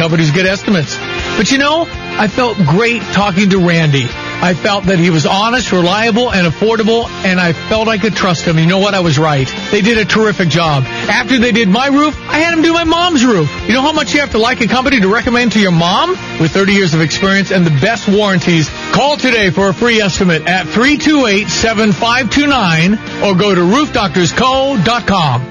nobody's good estimates. But I felt great talking to Randy. I felt that he was honest, reliable, and affordable, and I felt I could trust him. You know what? I was right. They did a terrific job. After they did my roof, I had them do my mom's roof. You know how much you have to like a company to recommend to your mom? With 30 years of experience and the best warranties, call today for a free estimate at 328-7529 or go to roofdoctorsco.com.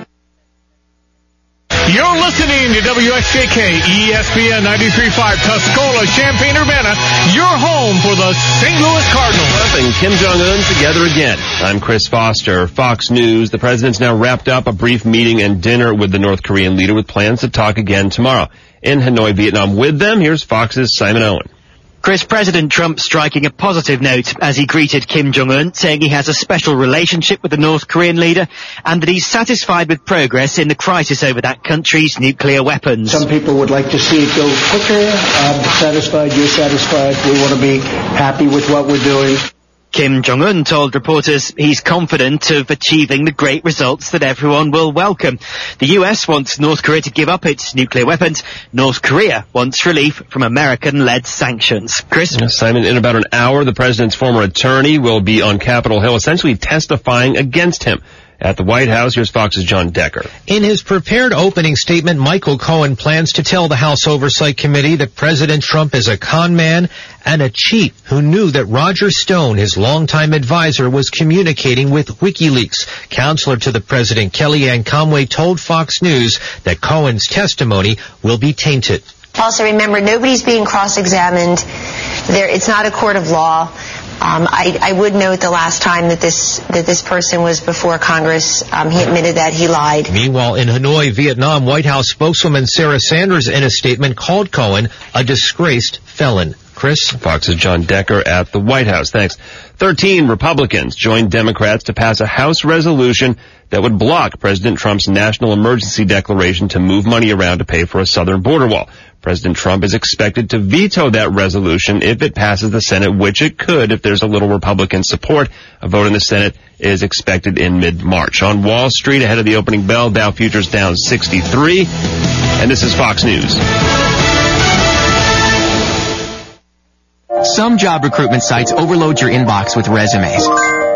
You're listening to WSJK ESPN 93.5 Tuscola, Champaign-Urbana, your home for the St. Louis Cardinals. And Kim Jong-un together again. I'm Chris Foster, Fox News. The president's now wrapped up a brief meeting and dinner with the North Korean leader with plans to talk again tomorrow. In Hanoi, Vietnam. With them, here's Fox's Simon Owen. Chris, President Trump striking a positive note as he greeted Kim Jong-un, saying he has a special relationship with the North Korean leader and that he's satisfied with progress in the crisis over that country's nuclear weapons. Some people would like to see it go quicker. I'm satisfied, you're satisfied. We want to be happy with what we're doing. Kim Jong-un told reporters he's confident of achieving the great results that everyone will welcome. The US wants North Korea to give up its nuclear weapons. North Korea wants relief from American-led sanctions. Chris? Simon, in about an hour, the president's former attorney will be on Capitol Hill, essentially testifying against him. At the White House, here's Fox's John Decker. In his prepared opening statement, Michael Cohen plans to tell the House Oversight Committee that President Trump is a con man and a cheat who knew that Roger Stone, his longtime advisor, was communicating with WikiLeaks. Counselor to the president, Kellyanne Conway, told Fox News that Cohen's testimony will be tainted. Also, remember, nobody's being cross-examined. It's not a court of law. I would note the last time that this person was before Congress, he admitted that he lied. Meanwhile, in Hanoi, Vietnam, White House spokeswoman Sarah Sanders in a statement called Cohen a disgraced felon. Chris? Fox's John Decker at the White House. Thanks. 13 Republicans joined Democrats to pass a House resolution that would block President Trump's national emergency declaration to move money around to pay for a southern border wall. President Trump is expected to veto that resolution if it passes the Senate, which it could if there's a little Republican support. A vote in the Senate is expected in mid-March. On Wall Street, ahead of the opening bell, Dow futures down 63. And this is Fox News. Some job recruitment sites overload your inbox with resumes.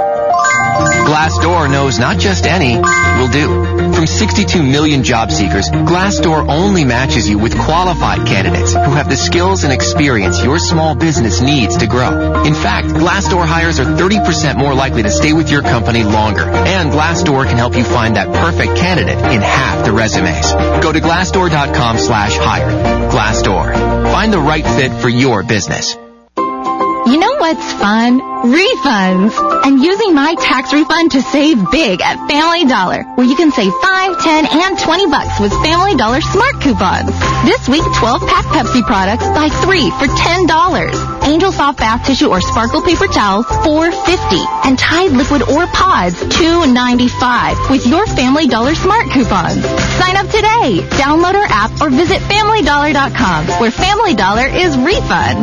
Glassdoor knows not just any will do. From 62 million job seekers, Glassdoor only matches you with qualified candidates who have the skills and experience your small business needs to grow. In fact, Glassdoor hires are 30% more likely to stay with your company longer. And Glassdoor can help you find that perfect candidate in half the resumes. Go to Glassdoor.com/hire. Glassdoor. Find the right fit for your business. You know what's fun? Refunds. And using my tax refund to save big at Family Dollar, where you can save $5, $10, and $20 with Family Dollar Smart Coupons. This week, 12-pack Pepsi products buy 3 for $10. Angel Soft Bath Tissue or Sparkle Paper Towels, $4.50. And Tide Liquid or Pods, $2.95 with your Family Dollar Smart Coupons. Sign up today. Download our app or visit FamilyDollar.com, where Family Dollar is refund.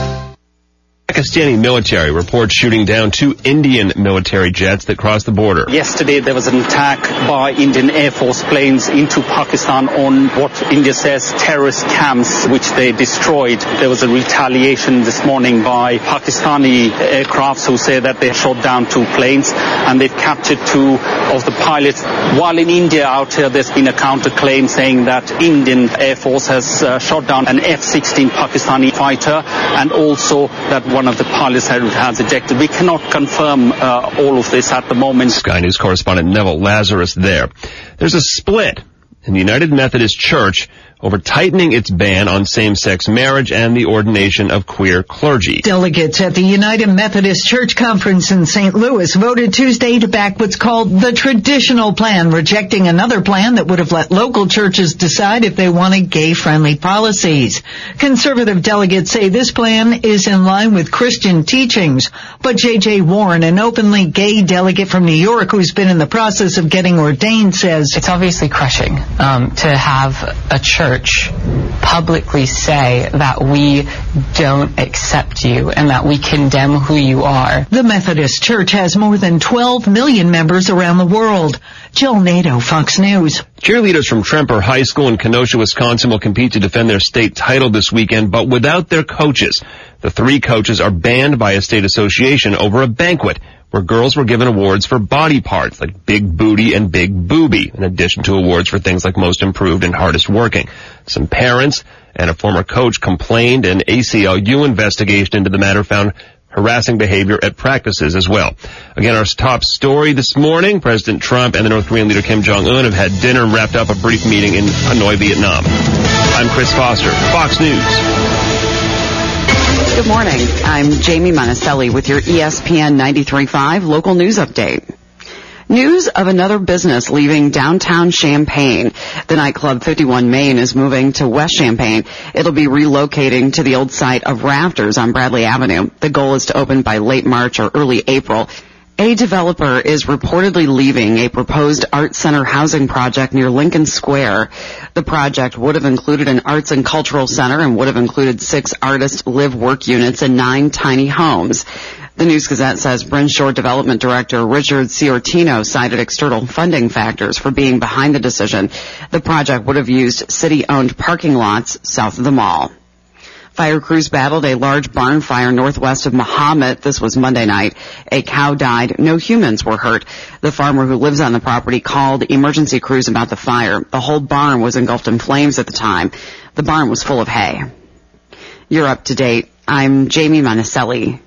Pakistani military reports shooting down 2 Indian military jets that crossed the border. Yesterday there was an attack by Indian Air Force planes into Pakistan on what India says terrorist camps, which they destroyed. There was a retaliation this morning by Pakistani aircrafts who say that they shot down 2 planes and they've captured 2 of the pilots. While in India out here there's been a counterclaim saying that Indian Air Force has shot down an F-16 Pakistani fighter and also that one of the pilots has ejected. We cannot confirm all of this at the moment. Sky News correspondent Neville Lazarus there. There's a split in the United Methodist Church over tightening its ban on same-sex marriage and the ordination of queer clergy. Delegates at the United Methodist Church Conference in St. Louis voted Tuesday to back what's called the traditional plan, rejecting another plan that would have let local churches decide if they wanted gay-friendly policies. Conservative delegates say this plan is in line with Christian teachings, but J.J. Warren, an openly gay delegate from New York who's been in the process of getting ordained, says it's obviously crushing to have a church publicly say that we don't accept you and that we condemn who you are. The Methodist Church has more than 12 million members around the world. Jill Nato, Fox News. Cheerleaders from Tremper High School in Kenosha, Wisconsin will compete to defend their state title this weekend, but without their coaches. The 3 coaches are banned by a state association over a banquet where girls were given awards for body parts like Big Booty and Big Boobie, in addition to awards for things like Most Improved and Hardest Working. Some parents and a former coach complained. An ACLU investigation into the matter found harassing behavior at practices as well. Again, our top story this morning, President Trump and the North Korean leader Kim Jong-un have had dinner and wrapped up a brief meeting in Hanoi, Vietnam. I'm Chris Foster, Fox News. Good morning. I'm Jamie Monticelli with your ESPN 93.5 local news update. News of another business leaving downtown Champaign. The nightclub 51 Main is moving to West Champaign. It'll be relocating to the old site of Rafters on Bradley Avenue. The goal is to open by late March or early April. A developer is reportedly leaving a proposed Art Center housing project near Lincoln Square. The project would have included an arts and cultural center and would have included 6 artist live-work units and 9 tiny homes. The News-Gazette says Bryn Shore Development Director Richard Ciortino cited external funding factors for being behind the decision. The project would have used city-owned parking lots south of the mall. Fire crews battled a large barn fire northwest of Mahomet. This was Monday night. A cow died. No humans were hurt. The farmer who lives on the property called emergency crews about the fire. The whole barn was engulfed in flames at the time. The barn was full of hay. You're up to date. I'm Jamie Monticelli.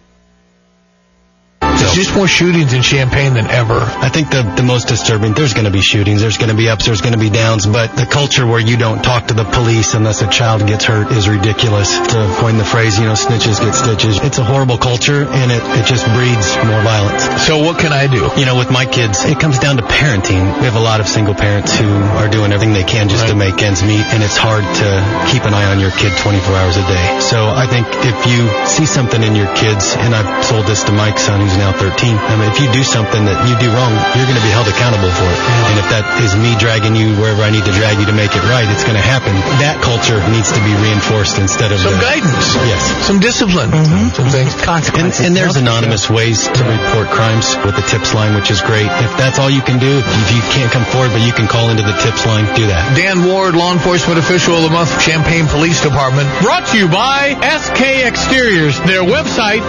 There's just more shootings in Champaign than ever. I think the most disturbing, there's going to be shootings, there's going to be ups, there's going to be downs, but the culture where you don't talk to the police unless a child gets hurt is ridiculous. To coin the phrase, snitches get stitches. It's a horrible culture, and it just breeds more violence. So what can I do? With my kids, it comes down to parenting. We have a lot of single parents who are doing everything they can just to make ends meet, and it's hard to keep an eye on your kid 24 hours a day. So I think if you see something in your kids, and I've told this to Mike's son who's now 13, if you do something that you do wrong, you're going to be held accountable for it. And if that is me dragging you wherever I need to drag you to make it right, it's going to happen. That culture needs to be reinforced instead of some guidance. Yes. Some discipline. Some things. Consequences. And there's anonymous ways to report crimes with the tips line, which is great. If that's all you can do, if you can't come forward, but you can call into the tips line, do that. Dan Ward, Law Enforcement Official of the Month, Champaign Police Department. Brought to you by SK Exteriors. Their website,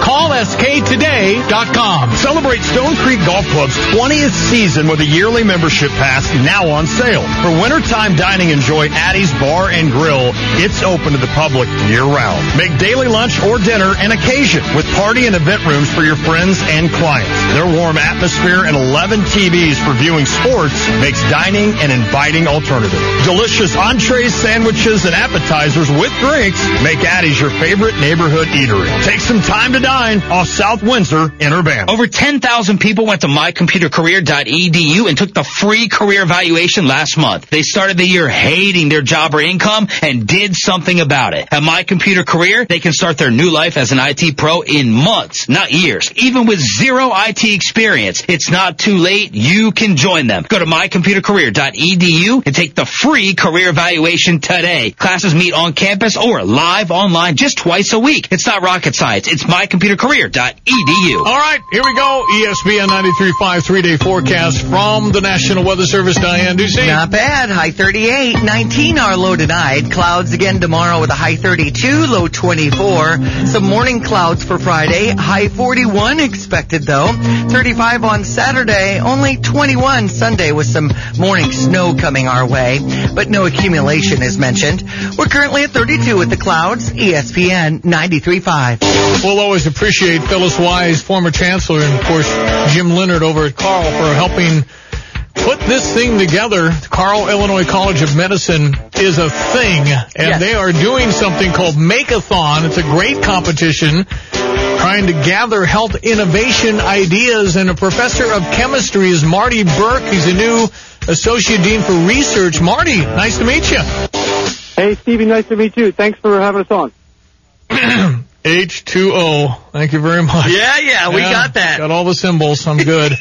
callsktoday.com. Celebrate Stone Creek Golf Club's 20th season with a yearly membership pass now on sale. For wintertime dining, enjoy Addie's Bar and Grill. It's open to the public year-round. Make daily lunch or dinner an occasion with party and event rooms for your friends and clients. Their warm atmosphere and 11 TVs for viewing sports makes dining an inviting alternative. Delicious entrees, sandwiches, and appetizers with drinks make Addie's your favorite neighborhood eatery. Take some time to dine off South Windsor in Urbana. Over 10,000 people went to mycomputercareer.edu and took the free career evaluation last month. They started the year hating their job or income and did something about it. At My Computer Career, they can start their new life as an IT pro in months, not years. Even with zero IT experience, it's not too late. You can join them. Go to mycomputercareer.edu and take the free career evaluation today. Classes meet on campus or live online just twice a week. It's not rocket science. It's mycomputercareer.edu. All right, here we go. ESPN 93.5 3-day forecast from the National Weather Service. Diane Ducey. Not bad. High 38, 19 our low tonight. Clouds again tomorrow with a high 32, low 24. Some morning clouds for Friday. High 41 expected though. 35 on Saturday. Only 21 Sunday with some morning snow coming our way. But no accumulation is mentioned. We're currently at 32 with the clouds. ESPN 93.5. We'll always appreciate Phyllis Wise, former chancellor, and of course Jim Leonard over at Carl for helping put this thing together. Carl Illinois College of Medicine is a thing, and they are doing something called Make-a-thon. It's a great competition trying to gather health innovation ideas, and a professor of chemistry is Marty Burke. He's a new associate dean for research. Marty, nice to meet you. Hey, Stevie, nice to meet you. Thanks for having us on. H2O. Thank you very much. Yeah, we got that. Got all the symbols. I'm good.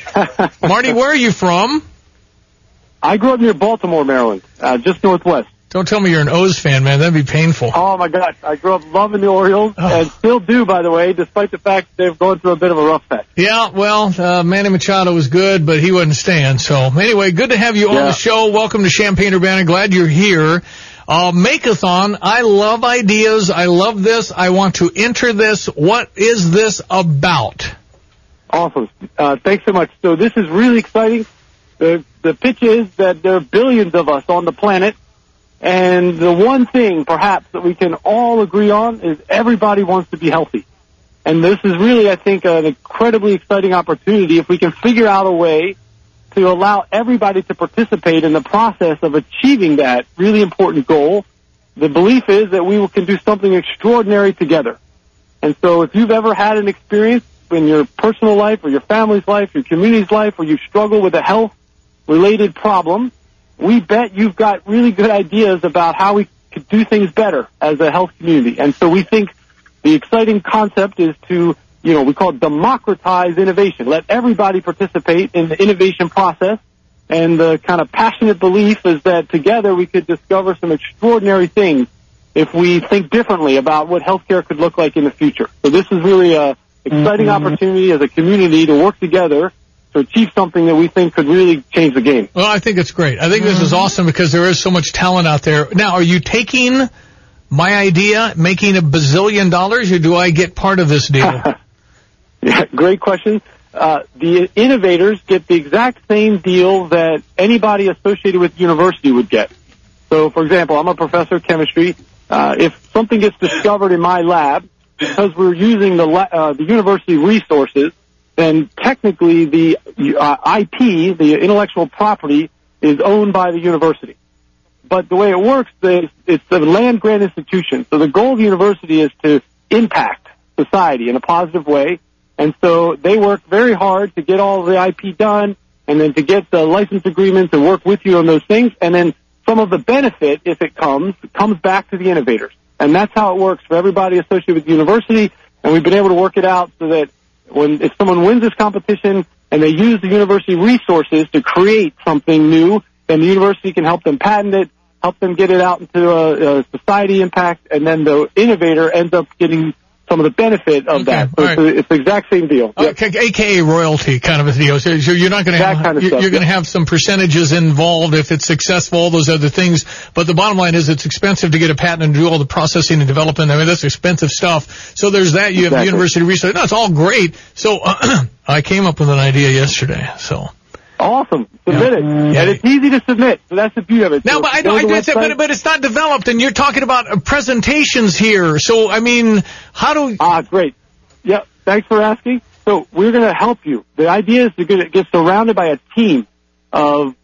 Marty, where are you from? I grew up near Baltimore, Maryland, just northwest. Don't tell me you're an O's fan, man. That'd be painful. Oh, my gosh. I grew up loving the Orioles, and still do, by the way, despite the fact they've gone through a bit of a rough patch. Yeah, well, Manny Machado was good, but he wasn't staying. So, anyway, good to have you on the show. Welcome to Champaign-Urbana. Glad you're here. Make-a-thon. I love ideas. I love this. I want to enter this. What is this about? Awesome. Thanks so much. So this is really exciting. The pitch is that there are billions of us on the planet, and the one thing, perhaps, that we can all agree on is everybody wants to be healthy. And this is really, I think, an incredibly exciting opportunity if we can figure out a way to allow everybody to participate in the process of achieving that really important goal. The belief is that we can do something extraordinary together. And so if you've ever had an experience in your personal life or your family's life, your community's life, where you struggle with a health-related problem, we bet you've got really good ideas about how we could do things better as a health community. And so we think the exciting concept is to, we call it democratize innovation. Let everybody participate in the innovation process. And the kind of passionate belief is that together we could discover some extraordinary things if we think differently about what healthcare could look like in the future. So this is really a exciting opportunity as a community to work together to achieve something that we think could really change the game. Well, I think it's great. I think this is awesome because there is so much talent out there. Now, are you taking my idea, making $1 bazillion, or do I get part of this deal? Yeah, great question. The innovators get the exact same deal that anybody associated with the university would get. So, for example, I'm a professor of chemistry. If something gets discovered in my lab, because we're using the university resources, then technically the IP, the intellectual property, is owned by the university. But the way it works is it's a land-grant institution. So the goal of the university is to impact society in a positive way. And so they work very hard to get all the IP done and then to get the license agreements and work with you on those things. And then some of the benefit, if it comes back to the innovators. And that's how it works for everybody associated with the university. And we've been able to work it out so that if someone wins this competition and they use the university resources to create something new, then the university can help them patent it, help them get it out into a society impact, and then the innovator ends up getting some of the benefit of that. So it's the exact same deal. AKA royalty kind of a deal. So you're not going to have, you're going to have some percentages involved if it's successful, all those other things. But the bottom line is it's expensive to get a patent and do all the processing and development. I mean, that's expensive stuff. So there's that. You have the university research. No, it's all great. So I came up with an idea yesterday. So. Awesome. Submit it. And it's easy to submit. So that's the beauty of it. No, but I know, but it's not developed, and you're talking about presentations here. So, I mean, how do... great. Yeah, thanks for asking. So we're going to help you. The idea is you're going to get surrounded by a team of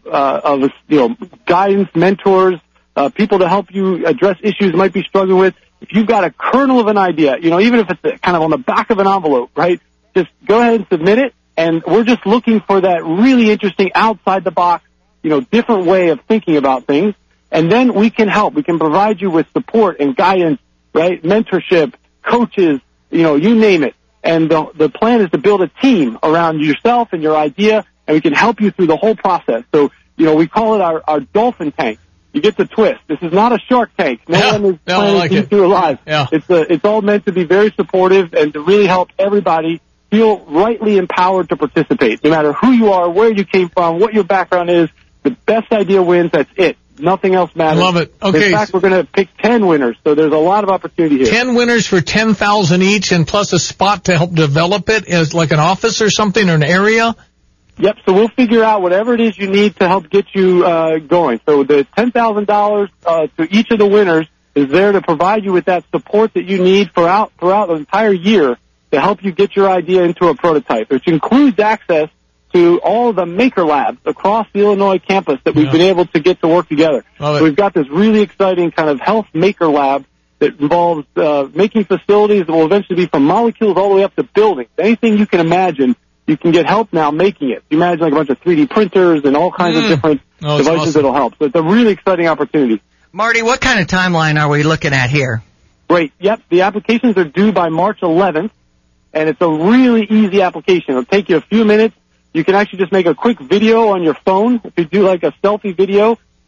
guidance, mentors, people to help you address issues you might be struggling with. If you've got a kernel of an idea, even if it's kind of on the back of an envelope, right, just go ahead and submit it. And we're just looking for that really interesting outside-the-box, different way of thinking about things. And then we can help. We can provide you with support and guidance, right, mentorship, coaches, you name it. And the plan is to build a team around yourself and your idea, and we can help you through the whole process. So, we call it our dolphin tank. You get the twist. This is not a shark tank. No one is planning to keep you alive. Yeah. It's all meant to be very supportive and to really help everybody feel rightly empowered to participate, no matter who you are, where you came from, what your background is. The best idea wins. That's it. Nothing else matters. Love it. Okay. In fact, we're going to pick 10 winners, so there's a lot of opportunity here. 10 winners for $10,000 each, and plus a spot to help develop it as like an office or something, or an area? Yep, so we'll figure out whatever it is you need to help get you going. So the $10,000 to each of the winners is there to provide you with that support that you need throughout the entire year to help you get your idea into a prototype, which includes access to all the maker labs across the Illinois campus that we've been able to get to work together. So we've got this really exciting kind of health maker lab that involves making facilities that will eventually be from molecules all the way up to buildings. Anything you can imagine, you can get help now making it. You imagine like a bunch of 3D printers and all kinds of different devices that'll help. So it's a really exciting opportunity. Marty, what kind of timeline are we looking at here? Great. Yep, the applications are due by March 11th. And it's a really easy application. It'll take you a few minutes. You can actually just make a quick video on your phone. If you do like a selfie video,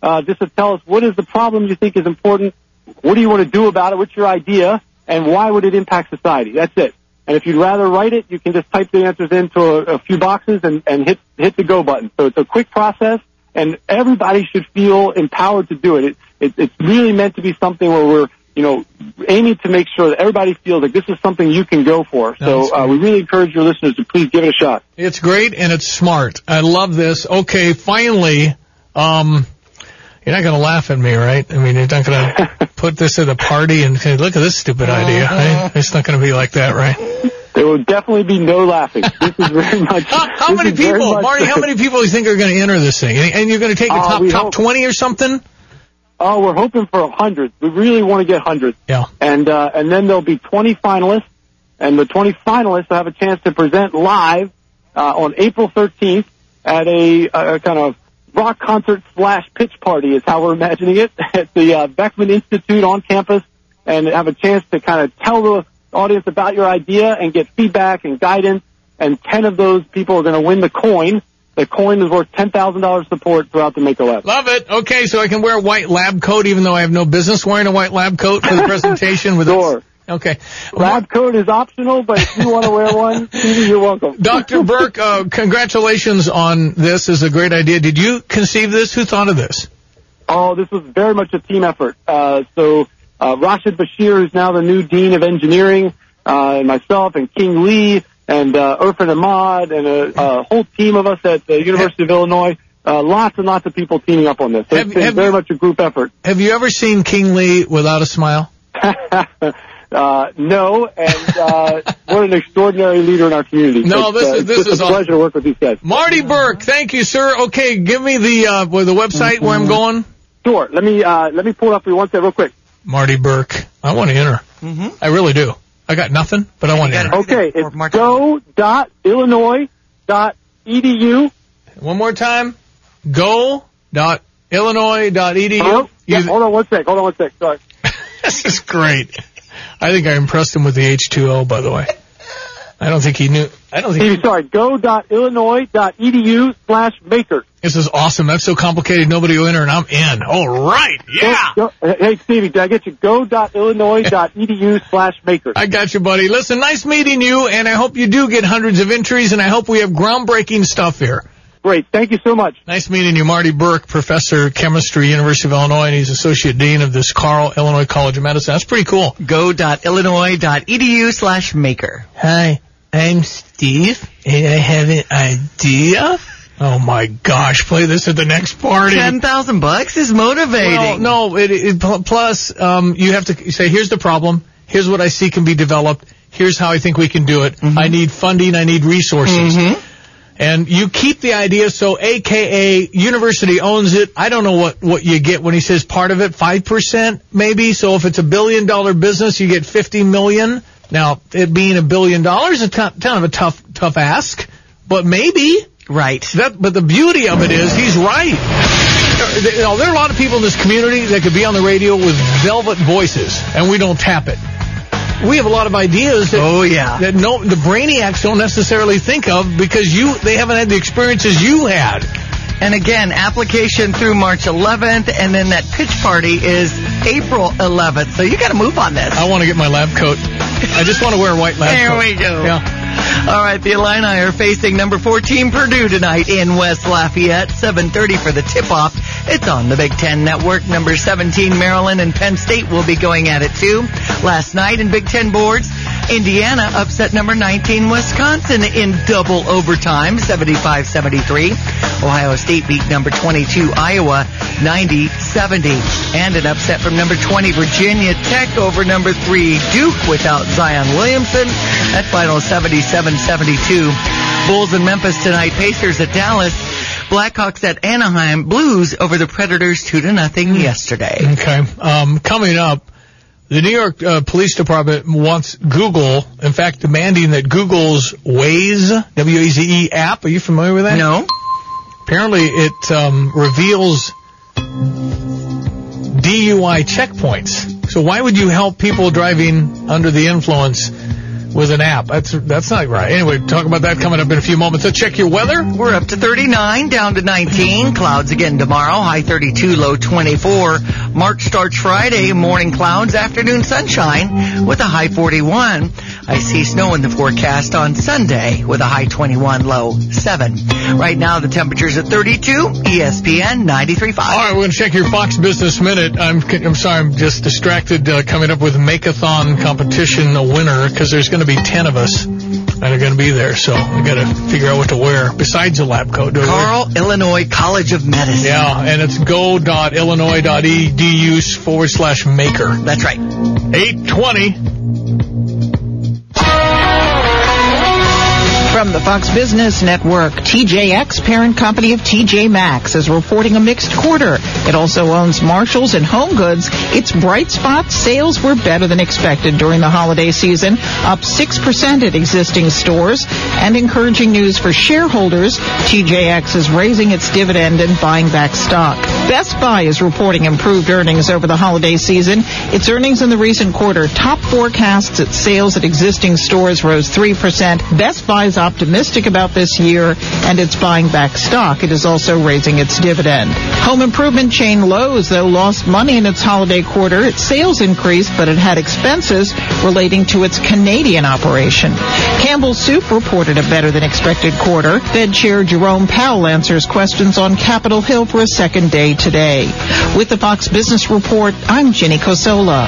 just to tell us what is the problem you think is important, what do you want to do about it, what's your idea, and why would it impact society. That's it. And if you'd rather write it, you can just type the answers into a few boxes and hit the go button. So it's a quick process, and everybody should feel empowered to do it. It's really meant to be something where we're, aiming to make sure that everybody feels like this is something you can go for. So we really encourage your listeners to please give it a shot. It's great, and it's smart. I love this. Okay, finally, you're not going to laugh at me, right? I mean, you're not going to put this at a party and say, look at this stupid idea. Right? It's not going to be like that, right? There will definitely be no laughing. This is very much... How many people, Marty, how many people do you think are going to enter this thing? And you're going to take a top 20 or something? Oh, we're hoping for hundreds. We really want to get hundreds. Yeah. And then there'll be 20 finalists, and the 20 finalists will have a chance to present live on April 13th at a kind of rock concert / pitch party is how we're imagining it at the Beckman Institute on campus, and have a chance to kind of tell the audience about your idea and get feedback and guidance. And 10 of those people are going to win the coin. The coin is worth $10,000 support throughout the Mako Lab. Love it. Okay, so I can wear a white lab coat even though I have no business wearing a white lab coat for the presentation? Sure. Okay. Lab coat is optional, but if you want to wear one, you're welcome. Dr. Burke, congratulations on this. This is a great idea. Did you conceive this? Who thought of this? Oh, this was very much a team effort. So Rashid Bashir, who's now the new Dean of Engineering, and myself and King Lee, and Irfan Ahmad, and a whole team of us at the University of Illinois. Lots and lots of people teaming up on this. So it's been very much a group effort. Have you ever seen King Lee without a smile? No, and what an extraordinary leader in our community. No, this is a pleasure to work with these guys. Marty Burke, thank you, sir. Okay, give me the website where I'm going. Sure. Let me pull it up for you one second real quick. Marty Burke. I want to enter. I really do. I got nothing, but I want to enter. Okay, it's go.illinois.edu. One more time. Go.illinois.edu. Yeah, hold on one sec. Sorry. This is great. I think I impressed him with the H2O, by the way. I don't think he knew. Sorry, go.illinois.edu/maker. This is awesome. That's so complicated, nobody will enter, and I'm in. All right, yeah. Hey, Stevie, did I get you? Go.illinois.edu/maker. I got you, buddy. Listen, nice meeting you, and I hope you do get hundreds of entries, and I hope we have groundbreaking stuff here. Great. Thank you so much. Nice meeting you. Marty Burke, professor of chemistry, University of Illinois, and he's associate dean of this Carle Illinois College of Medicine. That's pretty cool. Go.illinois.edu/maker. Hi, I'm Steve, and I have an idea. Oh my gosh, play this at the next party. $10,000 is motivating. Well, no, plus, you have to say, here's the problem. Here's what I see can be developed. Here's how I think we can do it. I need funding. I need resources. And you keep the idea, so AKA university owns it. I don't know what you get when he says part of it, 5% maybe. So if it's $1 billion business, you get $50 million. Now, it being $1 billion is kind of a tough ask, but maybe. Right. But the beauty of it is he's right. There are a lot of people in this community that could be on the radio with velvet voices, and we don't tap it. We have a lot of ideas that the brainiacs don't necessarily think of because they haven't had the experiences you had. And again, application through March 11th, and then that pitch party is April 11th. So you got to move on this. I want to get my lab coat. I just want to wear a white lab coat. There we go. Yeah. All right, the Illini are facing number 14 Purdue tonight in West Lafayette. 7:30 for the tip-off. It's on the Big Ten Network. Number 17 Maryland and Penn State will be going at it too. Last night in Big Ten boards, Indiana upset number 19 Wisconsin in double overtime, 75-73. Ohio State beat number 22 Iowa 90-70. And an upset from number 20 Virginia Tech over number 3 Duke without Zion Williamson. That final 77-72. Bulls in Memphis tonight. Pacers at Dallas. Blackhawks at Anaheim. Blues over the Predators 2-0 yesterday. Okay. Coming up, the New York Police Department wants Google, in fact, demanding that Google's Waze, W-A-Z-E app, are you familiar with that? No. Apparently it reveals DUI checkpoints. So why would you help people driving under the influence with an app. That's not right. Anyway, talk about that coming up in a few moments. Let's check your weather. We're up to 39, down to 19. Clouds again tomorrow, high 32, low 24. March starts Friday, morning clouds, afternoon sunshine with a high 41. I see snow in the forecast on Sunday with a high 21, low 7. Right now the temperature's at 32, ESPN 93.5. All right, we're going to check your Fox Business Minute. I'm sorry, I'm just distracted coming up with Make-a-thon competition, a winner, because there's going to be 10 of us that are going to be there, so we got to figure out what to wear besides a lab coat. Carl, Illinois College of Medicine. Yeah, and it's go.illinois.edu/maker. That's right. 8:20. From the Fox Business Network, TJX, parent company of TJ Maxx, is reporting a mixed quarter. It also owns Marshalls and Home Goods. Its bright spots, sales were better than expected during the holiday season, up 6% at existing stores. And encouraging news for shareholders, TJX is raising its dividend and buying back stock. Best Buy is reporting improved earnings over the holiday season. Its earnings in the recent quarter top forecasts its sales at existing stores rose 3%. Best Buy's optimistic about this year, and it's buying back stock. It is also raising its dividend. Home improvement chain Lowe's, though, lost money in its holiday quarter. Its sales increased, but it had expenses relating to its Canadian operation. Campbell's Soup reported a better-than-expected quarter. Fed Chair Jerome Powell answers questions on Capitol Hill for a second day today. With the Fox Business Report, I'm Jenny Cosola.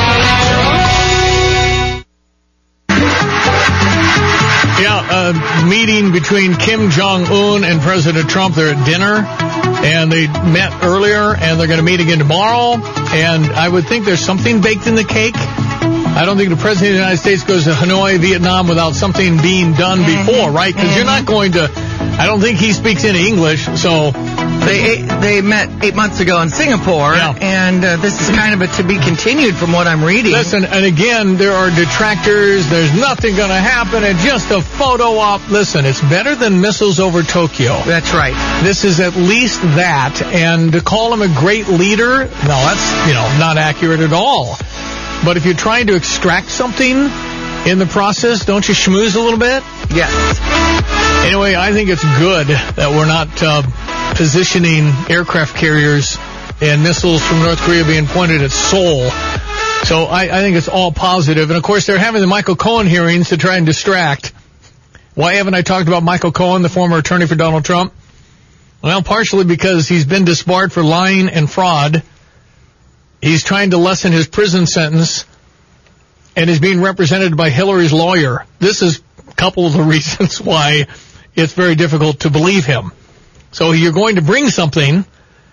Meeting between Kim Jong-un and President Trump. They're at dinner, and they met earlier, and they're going to meet again tomorrow. And I would think there's something baked in the cake. I don't think the President of the United States goes to Hanoi, Vietnam, without something being done before, right? Because you're not going to... I don't think he speaks any English, so... They met 8 months ago in Singapore, and this is kind of a to be continued from what I'm reading. Listen, and again, there are detractors. There's nothing going to happen. It's just a photo op. Listen, it's better than missiles over Tokyo. That's right. This is at least that, and to call him a great leader, no, that's, not accurate at all. But if you're trying to extract something in the process, don't you schmooze a little bit? Yes. Anyway, I think it's good that we're not positioning aircraft carriers and missiles from North Korea being pointed at Seoul. So I think it's all positive. And, of course, they're having the Michael Cohen hearings to try and distract. Why haven't I talked about Michael Cohen, the former attorney for Donald Trump? Well, partially because he's been disbarred for lying and fraud. He's trying to lessen his prison sentence and is being represented by Hillary's lawyer. This is a couple of the reasons why it's very difficult to believe him. So you're going to bring something,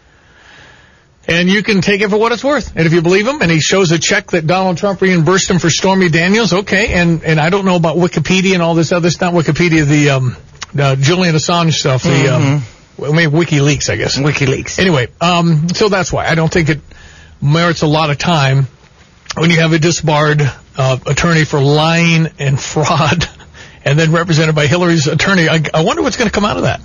and you can take it for what it's worth. And if you believe him, and he shows a check that Donald Trump reimbursed him for Stormy Daniels, okay. And I don't know about Wikipedia and all this other stuff. Not Wikipedia, the Julian Assange stuff. Maybe WikiLeaks, I guess. WikiLeaks. Anyway, so that's why I don't think it merits a lot of time when you have a disbarred attorney for lying and fraud, and then represented by Hillary's attorney. I wonder what's going to come out of that.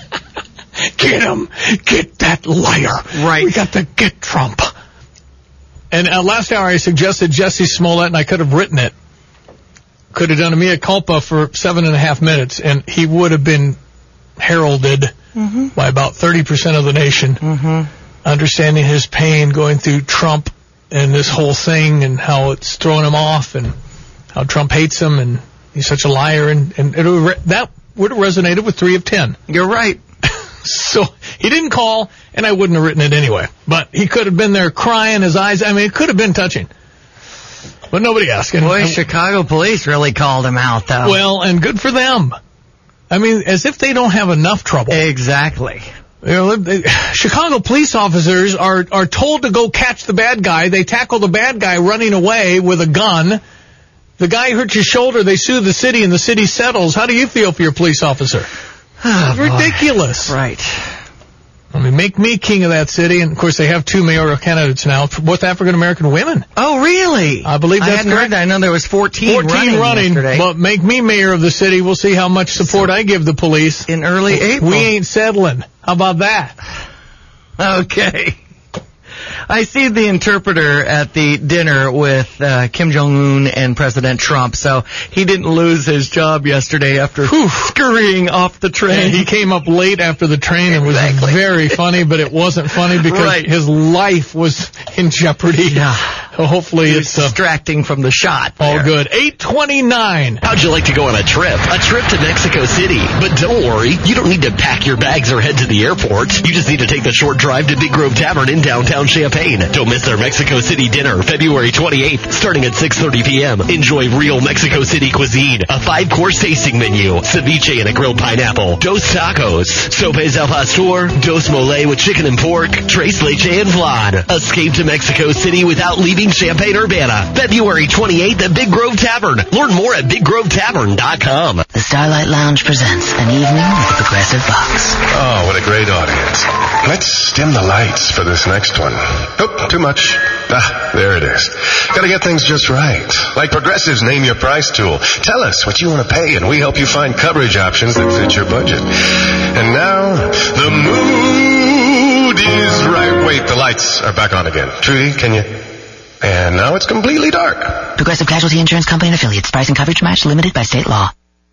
Get him! Get that liar! Right. We got to get Trump. And last hour I suggested Jesse Smollett, and I could have written it. Could have done a mea culpa for 7.5 minutes, and he would have been heralded by about 30% of the nation, understanding his pain going through Trump and this whole thing and how it's throwing him off and how Trump hates him and he's such a liar. And that would have resonated with 3 of 10. You're right. So he didn't call, and I wouldn't have written it anyway. But he could have been there crying his eyes. I mean, it could have been touching. But nobody asked. Boy, Chicago police really called him out, though. Well, and good for them. I mean, as if they don't have enough trouble. Exactly. Chicago police officers are told to go catch the bad guy. They tackle the bad guy running away with a gun. The guy hurts your shoulder. They sue the city, and the city settles. How do you feel for your police officer? Oh, ridiculous. Right. I mean, make me king of that city. And, of course, they have 2 mayoral candidates now, both African-American women. Oh, really? I believe that's correct. correct. I know there was 14 running yesterday. But make me mayor of the city. We'll see how much support I give the police. In early April. We ain't settling. How about that? Okay. I see the interpreter at the dinner with Kim Jong-un and President Trump, so he didn't lose his job yesterday after scurrying off the train. And he came up late after the train and was very funny, but it wasn't funny because his life was in jeopardy. Yeah. So hopefully it's distracting from the shot. All good. 8:29. How'd you like to go on a trip? A trip to Mexico City. But don't worry, you don't need to pack your bags or head to the airport. You just need to take the short drive to Big Grove Tavern in downtown Champaign. Don't miss their Mexico City dinner, February 28th, starting at 6:30 p.m. Enjoy real Mexico City cuisine, a 5-course tasting menu, ceviche and a grilled pineapple, dos tacos, sopes al pastor, dos mole with chicken and pork, tres leche and flan. Escape to Mexico City without leaving Champaign-Urbana. February 28th at Big Grove Tavern. Learn more at BigGroveTavern.com. The Starlight Lounge presents An Evening with the Progressive Box. Oh, what a great audience. Let's dim the lights for this next one. Nope, too much. There it is. Gotta get things just right. Like Progressive's Name Your Price tool. Tell us what you want to pay and we help you find coverage options that fit your budget. And now, the mood is right. Wait, the lights are back on again. Trudy, can you... And now it's completely dark. Progressive Casualty Insurance Company and Affiliates. Price and coverage match limited by state law.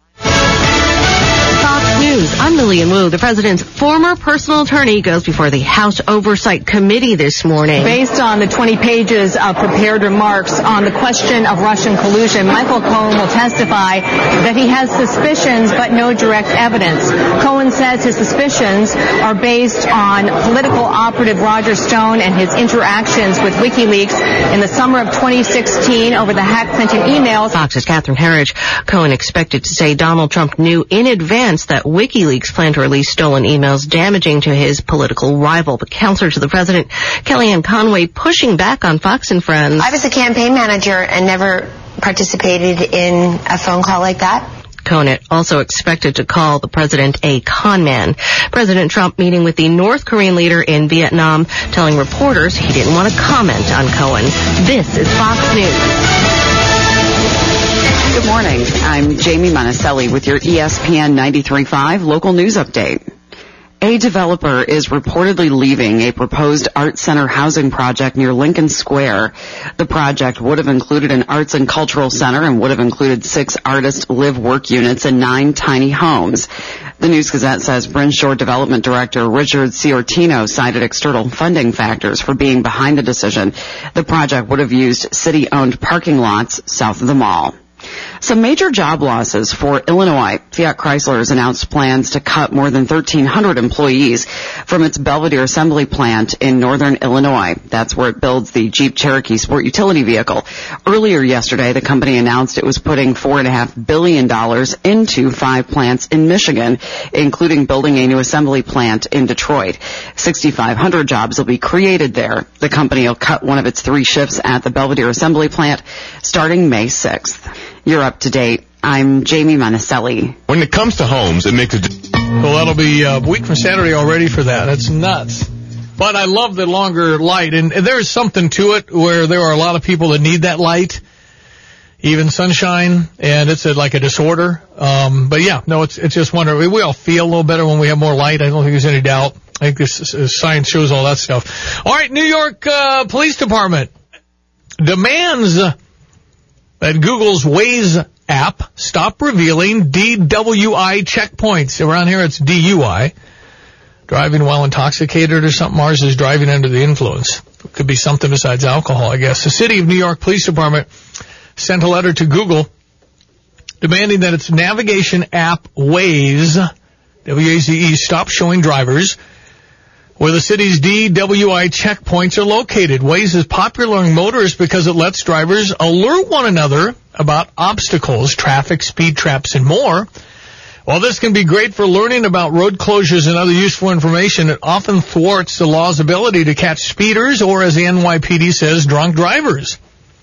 News. I'm Lillian Wu. The president's former personal attorney goes before the House Oversight Committee this morning. Based on the 20 pages of prepared remarks on the question of Russian collusion, Michael Cohen will testify that he has suspicions but no direct evidence. Cohen says his suspicions are based on political operative Roger Stone and his interactions with WikiLeaks in the summer of 2016 over the hacked Clinton emails. Fox's Catherine Herridge. Cohen expected to say Donald Trump knew in advance that WikiLeaks planned to release stolen emails damaging to his political rival. But counselor to the president, Kellyanne Conway, pushing back on Fox and Friends. I was a campaign manager and never participated in a phone call like that. Cohen also expected to call the president a con man. President Trump meeting with the North Korean leader in Vietnam, telling reporters he didn't want to comment on Cohen. This is Fox News. Good morning. I'm Jamie Monticelli with your ESPN 93.5 local news update. A developer is reportedly leaving a proposed Art Center housing project near Lincoln Square. The project would have included an arts and cultural center and would have included 6 artist live-work units and 9 tiny homes. The News Gazette says Bryn Shore Development Director Richard Ciortino cited external funding factors for being behind the decision. The project would have used city-owned parking lots south of the mall. Some major job losses for Illinois. Fiat Chrysler has announced plans to cut more than 1,300 employees from its Belvidere assembly plant in northern Illinois. That's where it builds the Jeep Cherokee sport utility vehicle. Earlier yesterday, the company announced it was putting $4.5 billion into 5 plants in Michigan, including building a new assembly plant in Detroit. 6,500 jobs will be created there. The company will cut one of its 3 shifts at the Belvidere assembly plant starting May 6th. You're up to date. I'm Jamie Monticelli. When it comes to homes, it makes a... Well, that'll be a week from Saturday already for that. That's nuts. But I love the longer light, and there's something to it where there are a lot of people that need that light, even sunshine, and it's like a disorder. But yeah, no, it's just wonderful. We all feel a little better when we have more light. I don't think there's any doubt. I think this science shows all that stuff. All right, New York Police Department demands that Google's Waze app stop revealing DWI checkpoints. Around here it's DUI, driving while intoxicated or something. Ours is driving under the influence. It could be something besides alcohol, I guess. The City of New York Police Department sent a letter to Google demanding that its navigation app Waze, W-A-Z-E, stop showing drivers where the city's DWI checkpoints are located. Waze is popular among motorists because it lets drivers alert one another about obstacles, traffic, speed traps, and more. While this can be great for learning about road closures and other useful information, it often thwarts the law's ability to catch speeders or, as the NYPD says, drunk drivers.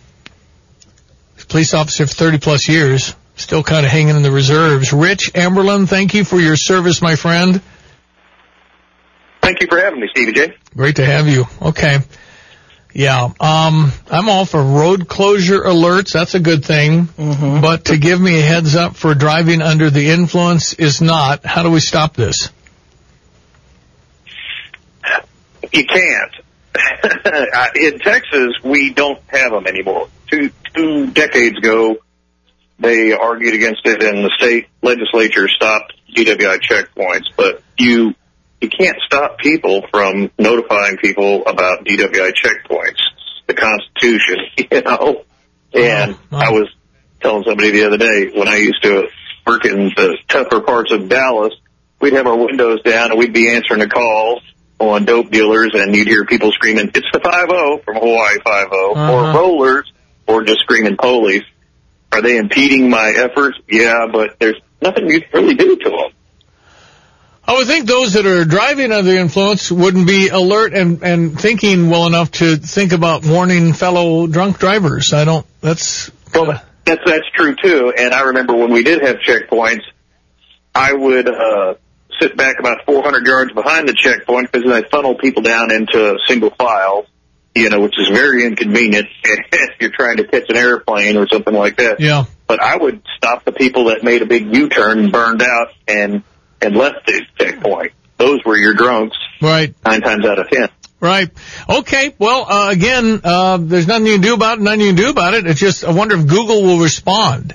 Police officer for 30-plus years, still kind of hanging in the reserves. Rich Amberlin, thank you for your service, my friend. Thank you for having me, Stevie J. Great to have you. Okay. Yeah, I'm all for road closure alerts. That's a good thing. Mm-hmm. But to give me a heads up for driving under the influence is not. How do we stop this? You can't. In Texas, we don't have them anymore. Two decades ago, they argued against it, and the state legislature stopped DWI checkpoints. But you can't stop people from notifying people about DWI checkpoints. The Constitution, you know. And I was telling somebody the other day, when I used to work in the tougher parts of Dallas, we'd have our windows down and we'd be answering the calls on dope dealers, and you'd hear people screaming, "It's the 5-0 from Hawaii 5-0, or rollers, or just screaming police. Are they impeding my efforts? Yeah, but there's nothing you can really do to them. I would think those that are driving under the influence wouldn't be alert and thinking well enough to think about warning fellow drunk drivers. That's true too. And I remember when we did have checkpoints, I would sit back about 400 yards behind the checkpoint because they funnel people down into single file, you know, which is very inconvenient if you're trying to catch an airplane or something like that. Yeah. But I would stop the people that made a big U-turn and burned out and left the checkpoint. Those were your drunks. Right. 9 times out of 10. Right. Okay. Well, again, there's nothing you can do about it. It's just, I wonder if Google will respond.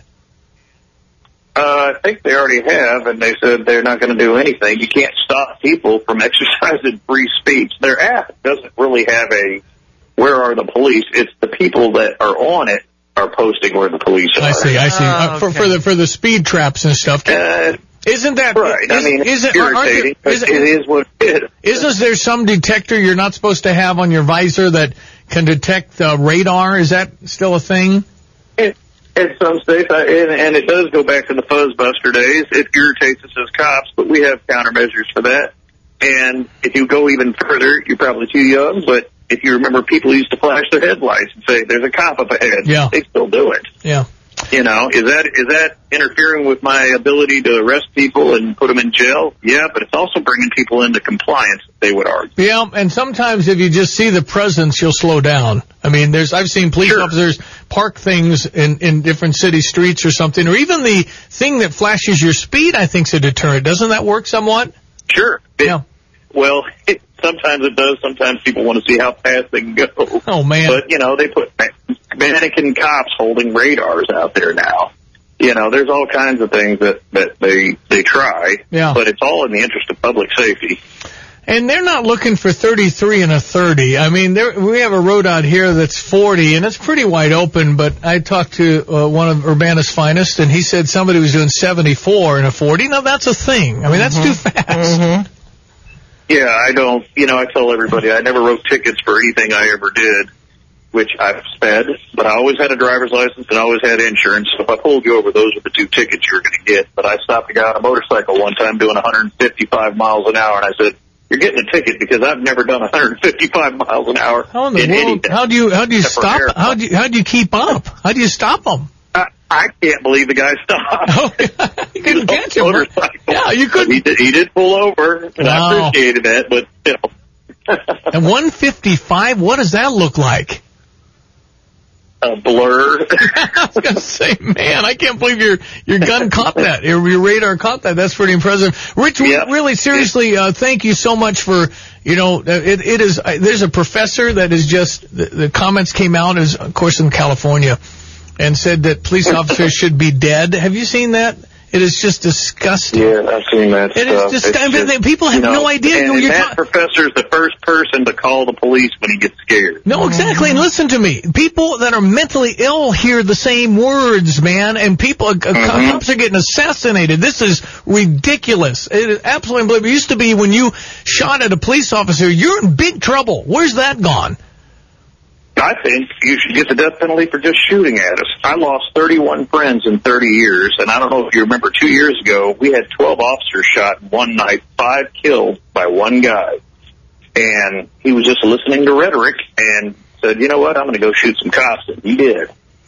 I think they already have, and they said they're not going to do anything. You can't stop people from exercising free speech. Their app doesn't really have a where are the police. It's the people that are on it are posting where the police are. I see. For the speed traps and stuff. Isn't that right? It's irritating, but it is what it is. Isn't there some detector you're not supposed to have on your visor that can detect radar? Is that still a thing? In some states, and it does go back to the Fuzzbuster days. It irritates us as cops, but we have countermeasures for that. And if you go even further, you're probably too young, but if you remember, people used to flash their headlights and say, "There's a cop up ahead." Yeah. They still do it. Yeah. You know, is that interfering with my ability to arrest people and put them in jail? Yeah, but it's also bringing people into compliance, they would argue. Yeah, and sometimes if you just see the presence, you'll slow down. I mean, I've seen police officers park things in different city streets or something, or even the thing that flashes your speed, I think, is a deterrent. Doesn't that work somewhat? Sure. Well, sometimes it does. Sometimes people want to see how fast they can go. Oh, man. But, you know, they put mannequin cops holding radars out there now. You know, there's all kinds of things that they try. Yeah. But it's all in the interest of public safety. And they're not looking for 33 and a 30. I mean, we have a road out here that's 40, and it's pretty wide open, but I talked to one of Urbana's finest, and he said somebody was doing 74 and a 40. Now, that's a thing. I mean, that's too fast. Mm-hmm. Yeah, I tell everybody I never wrote tickets for anything I ever did, which I've sped, but I always had a driver's license and I always had insurance. So if I pulled you over, those are the 2 tickets you're going to get. But I stopped a guy on a motorcycle one time doing 155 miles an hour, and I said, "You're getting a ticket because I've never done 155 miles an hour." How in the world? How do you stop? How do you keep up? How do you stop them? I can't believe the guy stopped. Oh, you couldn't catch him. Yeah, you couldn't. He did pull over, and I appreciated that, but And 155, what does that look like? A blur. I was going to say, man, I can't believe your gun caught that. Your radar caught that. That's pretty impressive. Rich, really seriously, thank you so much for, it is, there's a professor that is just, the comments came out, as of course in California, and said that police officers should be dead. Have you seen that? It is just disgusting. Yeah, I've seen that It stuff. is disgusting. People have no idea. And that professor's the first person to call the police when he gets scared. No, exactly. And listen to me. People that are mentally ill hear the same words, man. And cops are getting assassinated. This is ridiculous. It is absolutely unbelievable. It used to be when you shot at a police officer, you're in big trouble. Where's that gone? I think you should get the death penalty for just shooting at us. I lost 31 friends in 30 years, and I don't know if you remember 2 years ago, we had 12 officers shot in one night, 5 killed by one guy. And he was just listening to rhetoric and said, "You know what, I'm going to go shoot some cops," and he did.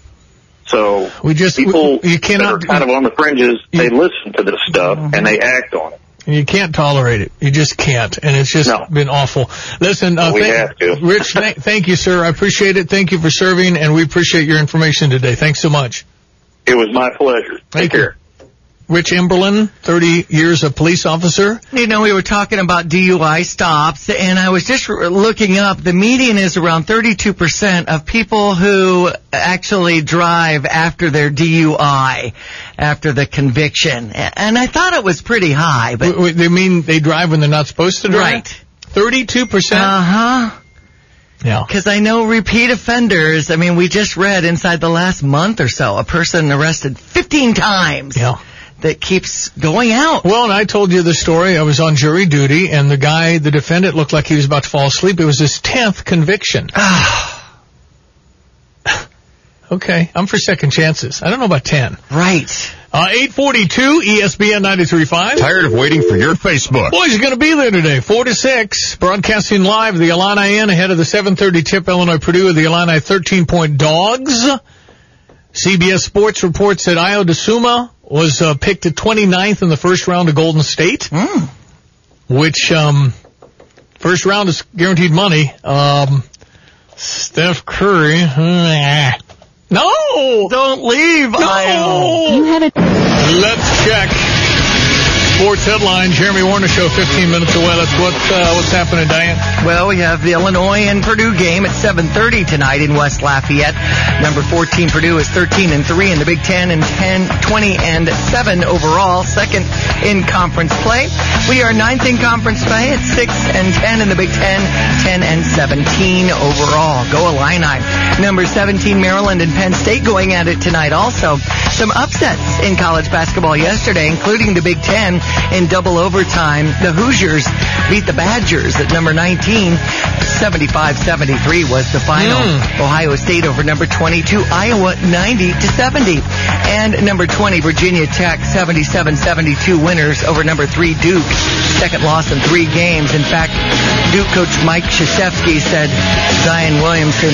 So people that are kind of on the fringes, they listen to this stuff, and they act on it. You can't tolerate it. You just can't. And it's just been awful. Listen, Rich, thank you, sir. I appreciate it. Thank you for serving, and we appreciate your information today. Thanks so much. It was my pleasure. Take care. Rich Emberlin, 30 years a police officer. You know, we were talking about DUI stops, and I was just looking up. The median is around 32% of people who actually drive after their DUI, after the conviction. And I thought it was pretty high. But They mean they drive when they're not supposed to drive? Right. 32%? Uh-huh. Yeah. Because I know repeat offenders, I mean, we just read inside the last month or so, a person arrested 15 times. Yeah. That keeps going out. Well, and I told you the story. I was on jury duty, and the guy, the defendant, looked like he was about to fall asleep. It was his 10th conviction. Okay, I'm for second chances. I don't know about 10. Right. 842 ESPN 93.5. Tired of waiting for your Facebook? Boys are going to be there today, 4 to 6. Broadcasting live, the Illini Inn ahead of the 7:30 tip. Illinois-Purdue, the Illini 13-point dogs. CBS Sports reports that Ayo DeSuma was picked at 29th in the first round of Golden State, which first round is guaranteed money. Steph Curry. No! Don't leave, Ayo. You had it. Let's check. Sports headline, Jeremy Warner Show, 15 minutes away. That's what's happening, Diane. Well, we have the Illinois and Purdue game at 7:30 tonight in West Lafayette. Number 14 Purdue is 13-3 in the Big Ten and 20-7 overall, second in conference play. We are 9th in conference play at 6-10 in the Big Ten, 10-17 overall. Go Illini. Number 17 Maryland and Penn State going at it tonight. Also, some upsets in college basketball yesterday, including the Big Ten. In double overtime, the Hoosiers beat the Badgers at number 19. 75-73 was the final. Ohio State over number 22, Iowa 90-70. And number 20, Virginia Tech 77-72 winners over number 3, Duke. Second loss in 3 games. In fact, Duke coach Mike Krzyzewski said Zion Williamson,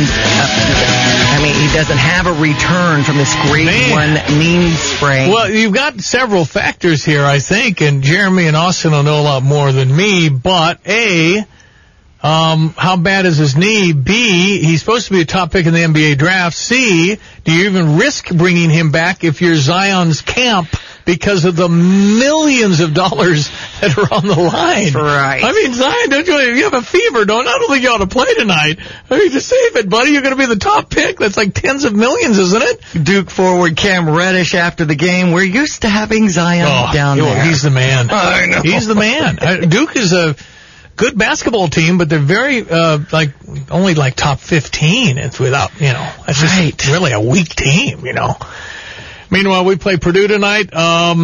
he doesn't have a return from this grade 1 knee sprain. Well, you've got several factors here, I think, and Jeremy and Austin will know a lot more than me, but A, how bad is his knee? B, he's supposed to be a top pick in the NBA draft. C, do you even risk bringing him back if you're Zion's camp because of the millions of dollars that are on the line? Right. I mean, Zion, you have a fever, I don't think you ought to play tonight. Just save it, buddy. You're going to be the top pick. That's like tens of millions, isn't it? Duke forward Cam Reddish after the game. We're used to having Zion down there. He's the man. I know. He's the man. Duke is a good basketball team, but they're very, only top 15. It's without, it's just really a weak team, Meanwhile, we play Purdue tonight. I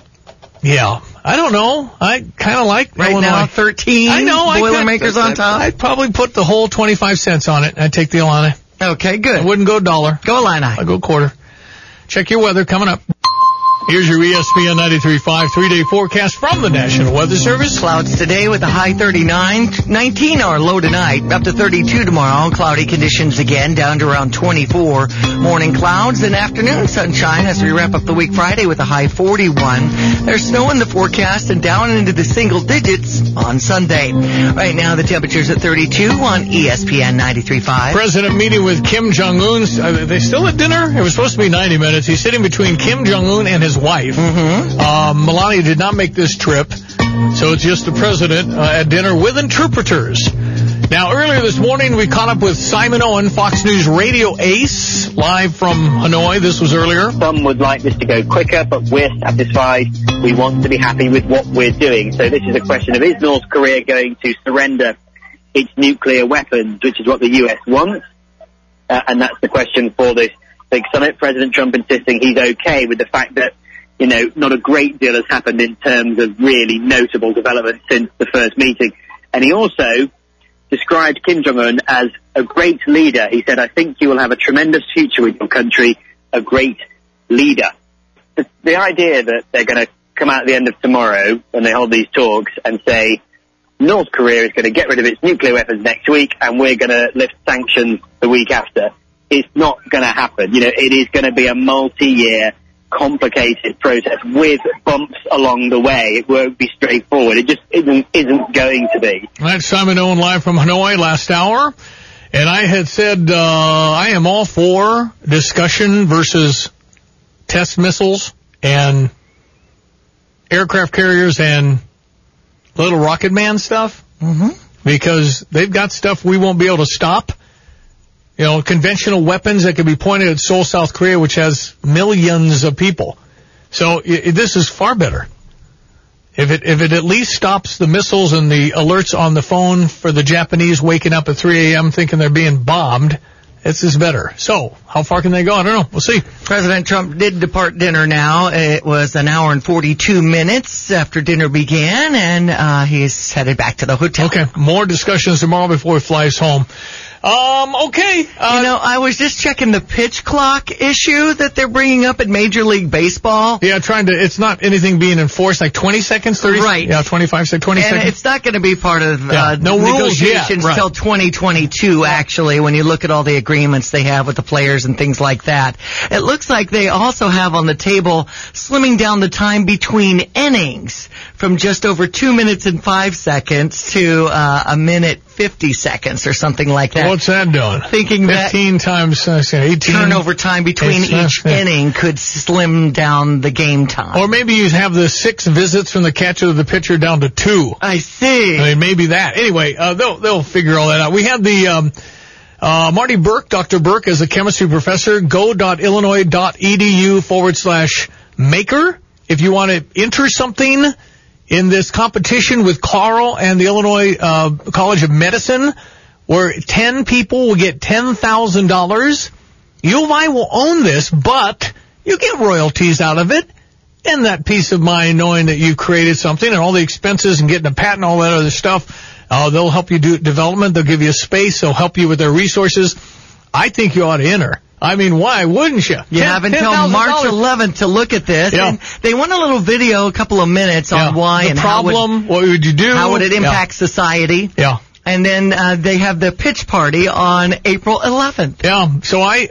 don't know. I kind of like right Illinois. Now 13. I know. Boilermakers on top. I'd probably put the whole 25 cents on it. I'd take the Illini. Okay, good. I wouldn't go dollar. Go Illini. I'd go quarter. Check your weather coming up. Here's your ESPN 93.5 3-day forecast from the National Weather Service. Clouds today with a high 39, 19 our low tonight, up to 32 tomorrow. Cloudy conditions again, down to around 24. Morning clouds and afternoon sunshine as we wrap up the week Friday with a high 41. There's snow in the forecast and down into the single digits on Sunday. Right now the temperature's at 32 on ESPN 93.5. President meeting with Kim Jong-un. Are they still at dinner? It was supposed to be 90 minutes. He's sitting between Kim Jong-un and his wife. Melania did not make this trip, so it's just the president at dinner with interpreters. Now, earlier this morning, we caught up with Simon Owen, Fox News radio ace, live from Hanoi. This was earlier. Some would like this to go quicker, but we're satisfied. We want to be happy with what we're doing. So this is a question of, is North Korea going to surrender its nuclear weapons, which is what the U.S. wants? And that's the question for this big summit. President Trump insisting he's okay with the fact that, not a great deal has happened in terms of really notable developments since the first meeting. And he also described Kim Jong-un as a great leader. He said, I think you will have a tremendous future with your country, a great leader. The idea that they're going to come out at the end of tomorrow when they hold these talks and say, North Korea is going to get rid of its nuclear weapons next week and we're going to lift sanctions the week after, is not going to happen. It is going to be a multi-year, complicated process with bumps along the way. It won't be straightforward. It just isn't going to be. That's Simon Owen live from Hanoi last hour. And I had said I am all for discussion versus test missiles and aircraft carriers and little Rocket Man stuff. Mm-hmm. Because they've got stuff we won't be able to stop. You know, conventional weapons that can be pointed at Seoul, South Korea, which has millions of people. So this is far better. If it at least stops the missiles and the alerts on the phone for the Japanese waking up at 3 a.m. thinking they're being bombed, this is better. So, how far can they go? I don't know. We'll see. President Trump did depart dinner now. It was an hour and 42 minutes after dinner began, and he's headed back to the hotel. Okay, more discussions tomorrow before he flies home. Okay. I was just checking the pitch clock issue that they're bringing up at Major League Baseball. Yeah, it's not anything being enforced, like 20 seconds, 30 seconds? Right. Yeah, 25 seconds, 20 seconds. And it's not going to be part of no negotiations rules till 2022, actually, when you look at all the agreements they have with the players and things like that. It looks like they also have on the table slimming down the time between innings from just over 2 minutes and 5 seconds to a minute 50 seconds or something like that. What's that doing? Thinking 15 times 18. Turnover time between each inning could slim down the game time. Or maybe you have the 6 visits from the catcher to the pitcher down to 2. I see. I mean, maybe that. Anyway, they'll figure all that out. We have the Marty Burke, Dr. Burke, as a chemistry professor. go.illinois.edu/maker if you want to enter something in this competition with Carl and the Illinois College of Medicine, where 10 people will get $10,000. U of I will own this, but you get royalties out of it, and that peace of mind knowing that you created something, and all the expenses and getting a patent, all that other stuff. They'll help you do development. They'll give you a space. They'll help you with their resources. I think you ought to enter. I mean, why wouldn't you? You have until March 11th to look at this. Yeah. And they want a little video, a couple of minutes on why the and problem, what would you do? How would it impact society? Yeah. And then they have the pitch party on April 11th. Yeah. So I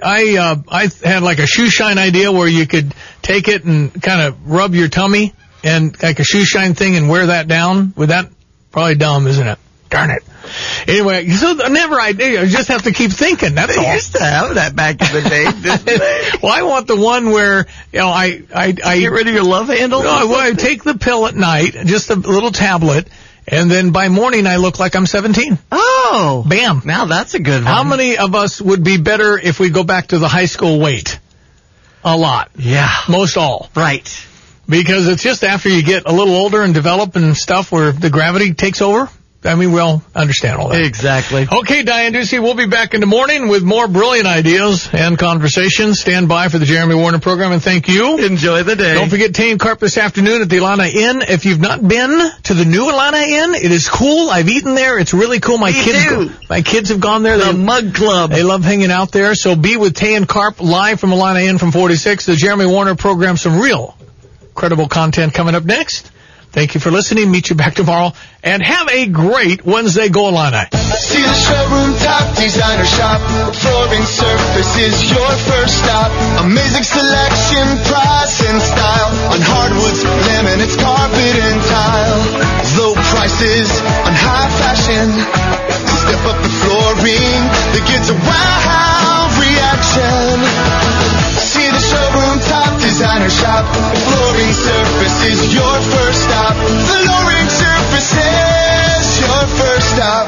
had like a shoe shine idea where you could take it and kind of rub your tummy and like a shoe shine thing and wear that down. With that, probably dumb, isn't it? Darn it. Anyway, so never idea. You just have to keep thinking. That's all. They used to have that back in the day, didn't they? Well, I want the one where, I get rid of your love handle? No, I take the pill at night, just a little tablet, and then by morning I look like I'm 17. Oh. Bam. Now that's a good one. How many of us would be better if we go back to the high school weight? A lot. Yeah. Most all. Right. Because it's just after you get a little older and develop and stuff where the gravity takes over. I mean, we all understand all that. Exactly. Okay, Diane Ducey, we'll be back in the morning with more brilliant ideas and conversations. Stand by for the Jeremy Warner program, and thank you. Enjoy the day. Don't forget Tay and Carp this afternoon at the Alana Inn. If you've not been to the new Alana Inn, it is cool. I've eaten there. It's really cool. My kids have gone there. The Mug Club. They love hanging out there. So be with Tay and Carp live from Alana Inn from 46. The Jeremy Warner program, some real credible content coming up next. Thank you for listening. Meet you back tomorrow. And have a great Wednesday. Go Illini. See the showroom top designer shop. Flooring Surface is your first stop. Amazing selection, price, and style. On hardwoods, laminates, carpet, and tile. Low prices on high fashion. Step up the flooring that gets a wow reaction. See the showroom top designer shop. Flooring Surface is your first stop. Flooring Surface is your first stop.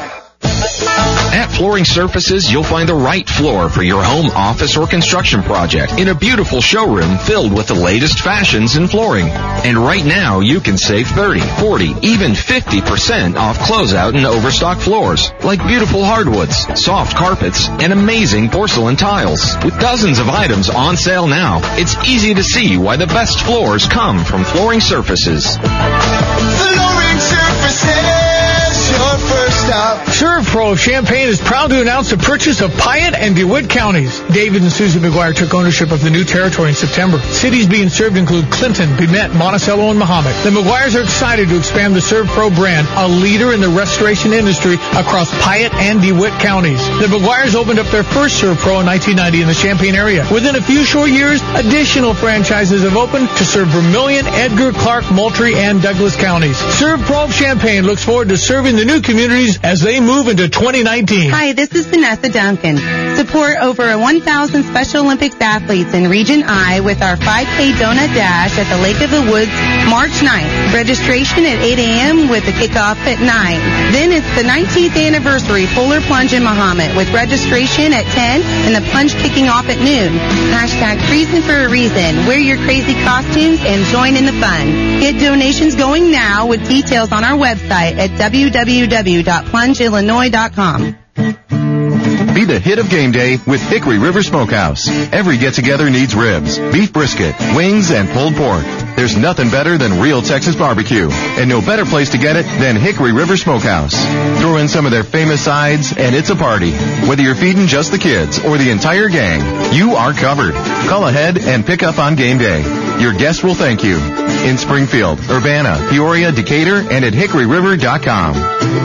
At Flooring Surfaces, you'll find the right floor for your home, office, or construction project in a beautiful showroom filled with the latest fashions in flooring. And right now, you can save 30, 40, even 50% off closeout and overstock floors, like beautiful hardwoods, soft carpets, and amazing porcelain tiles. With dozens of items on sale now, it's easy to see why the best floors come from Flooring Surfaces. Flooring Surfaces. Your first stop. ServPro of Champaign is proud to announce the purchase of Piatt and DeWitt counties. David and Susie McGuire took ownership of the new territory in September. Cities being served include Clinton, Bimet, Monticello, and Mahomet. The McGuires are excited to expand the ServPro brand, a leader in the restoration industry across Piatt and DeWitt counties. The McGuires opened up their first ServPro in 1990 in the Champaign area. Within a few short years, additional franchises have opened to serve Vermilion, Edgar, Clark, Moultrie, and Douglas counties. ServPro of Champaign looks forward to serving the new communities Yankees as they move into 2019. Hi, this is Vanessa Duncan. Support over 1,000 Special Olympics athletes in Region I with our 5K Donut Dash at the Lake of the Woods March 9th. Registration at 8 a.m. with the kickoff at 9. Then it's the 19th anniversary Polar Plunge in Mahomet with registration at 10 and the plunge kicking off at noon. Hashtag freezing for a reason. Wear your crazy costumes and join in the fun. Get donations going now with details on our website at www.plungeillinois.com. Be the hit of game day with Hickory River Smokehouse. Every get-together needs ribs, beef brisket, wings, and pulled pork. There's nothing better than real Texas barbecue, and no better place to get it than Hickory River Smokehouse. Throw in some of their famous sides, and it's a party. Whether you're feeding just the kids or the entire gang, you are covered. Call ahead and pick up on game day. Your guests will thank you. In Springfield, Urbana, Peoria, Decatur, and at hickoryriver.com.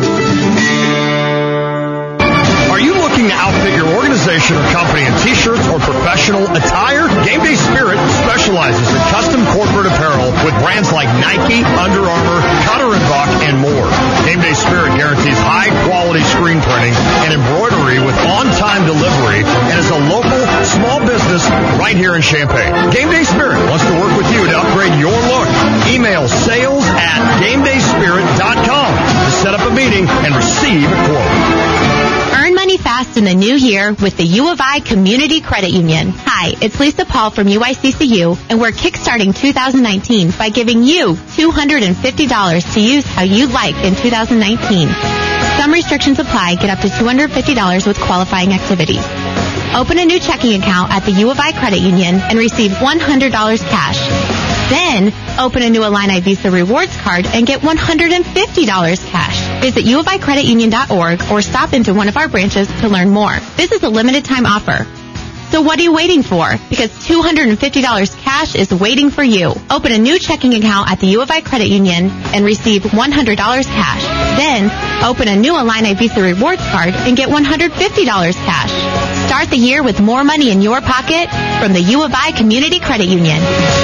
Are you looking to outfit your organization or company in t-shirts or professional attire? Game Day Spirit specializes in custom corporate apparel with brands like Nike, Under Armour, Cutter & Buck, and more. Game Day Spirit guarantees high-quality screen printing and embroidery with on-time delivery and is a local small business right here in Champaign. Game Day Spirit wants to work with you to upgrade your look. Email sales@gamedayspirit.com to set up a meeting and receive a quote. Earn money fast in the new year with the U of I Community Credit Union. Hi, it's Lisa Paul from UICCU, and we're kickstarting 2019 by giving you $250 to use how you like in 2019. Some restrictions apply. Get up to $250 with qualifying activities. Open a new checking account at the U of I Credit Union and receive $100 cash. Then, open a new Illini Visa Rewards card and get $150 cash. Visit uoficreditunion.org or stop into one of our branches to learn more. This is a limited time offer. So what are you waiting for? Because $250 cash is waiting for you. Open a new checking account at the U of I Credit Union and receive $100 cash. Then, open a new Illini Visa Rewards card and get $150 cash. Start the year with more money in your pocket from the U of I Community Credit Union.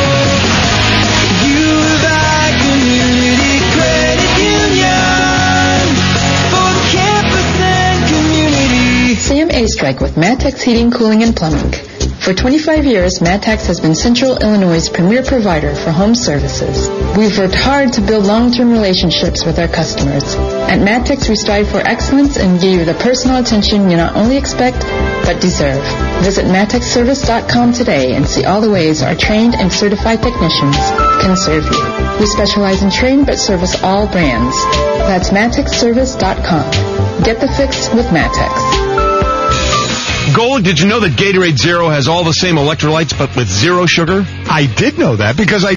U of I Community Credit Union for campus and community. Sam Astrike with Matex Heating, Cooling, and Plumbing. For 25 years, Matex has been Central Illinois' premier provider for home services. We've worked hard to build long-term relationships with our customers. At Matex, we strive for excellence and give you the personal attention you not only expect, but deserve. Visit MatexService.com today and see all the ways our trained and certified technicians can serve you. We specialize in train but service all brands. That's MatexService.com. Get the fix with Matex. Gold, did you know that Gatorade Zero has all the same electrolytes but with zero sugar? I did know that because I